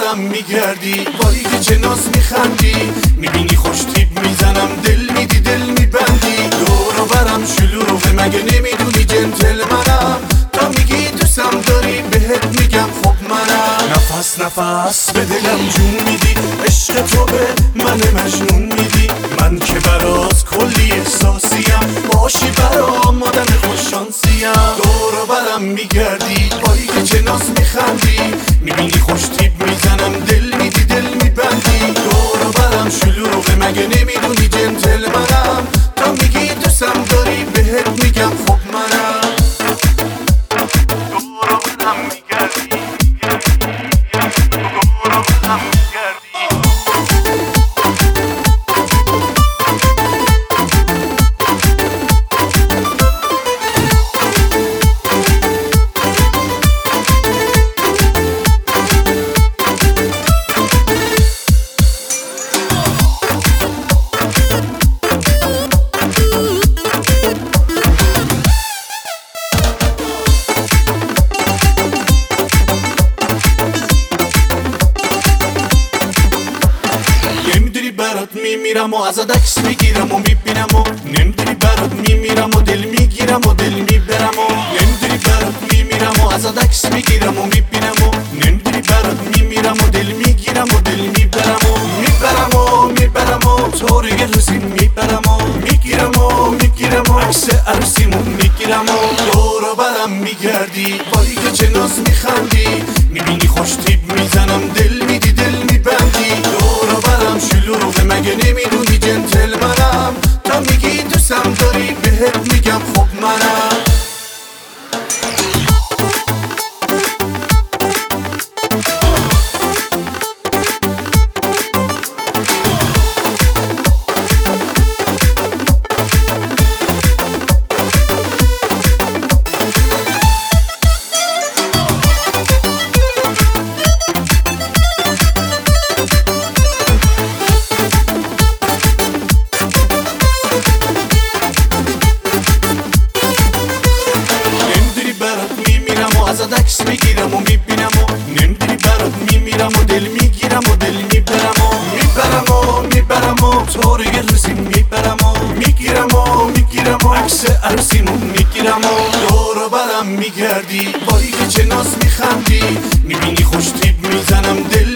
برم میگردی، بایی که چه ناز میخندی، میبینی خوش تیپ میزنم، دل میدی دل میبندی. دور و برم شلوغه، مگه نمیدونی جنتلمنم؟ تا میگی دوستم داری بهت میگم خب منم. نفس نفس به دلم جون میدی، عشق تو به من مجنون میدی. من که برات کلی احساسیم، باشی برام آدم خوششانسیم. دور و برم میگردی، بایی که چه ناز میخندی، میبینی خوش تیپ میزنم، دل میدی دل میبندی. دور و برم شلوغه، مگه نمیدونی جنتلمنم؟ تا میگی دوستم داری بهت میگم خب منم. دور و برم میگردی، دور و برم میگردی. برات میمیرم و ازت عکس میگیرم و میبینم و نمیدونی برات میمیرم و دل میگیرم و دل میبرم و نمیدونی برات میمیرم و ازت عکس میگیرم و میبینم و نمیدونی برات میمیرم و دل میگیرم و دل میبرم و میبرم و طوری رسیم میبرم و میگیرم و عکس عروسیمون میگیرم و دور و برم میگردی، بایی که چه ناز میخندی، میبینی خوش تیپ میزنم، دل میدی دل میبندی. دور و برم شلوغه، مگه نمیدونی جنتلمنم؟ تا میگی دوستم داری بهت میگم خب منم. ازت عکس میگیرم و میبینم و نمیدونی برات میمیرم و دل میگیرم و دل میبرم و طوری رسیم میبرم و میگیرم و عکس عروسیمون میگیرم و دور و برم میگردی، بایی که چه ناز میخندی، میبینی خوش تیپ میزنم، دل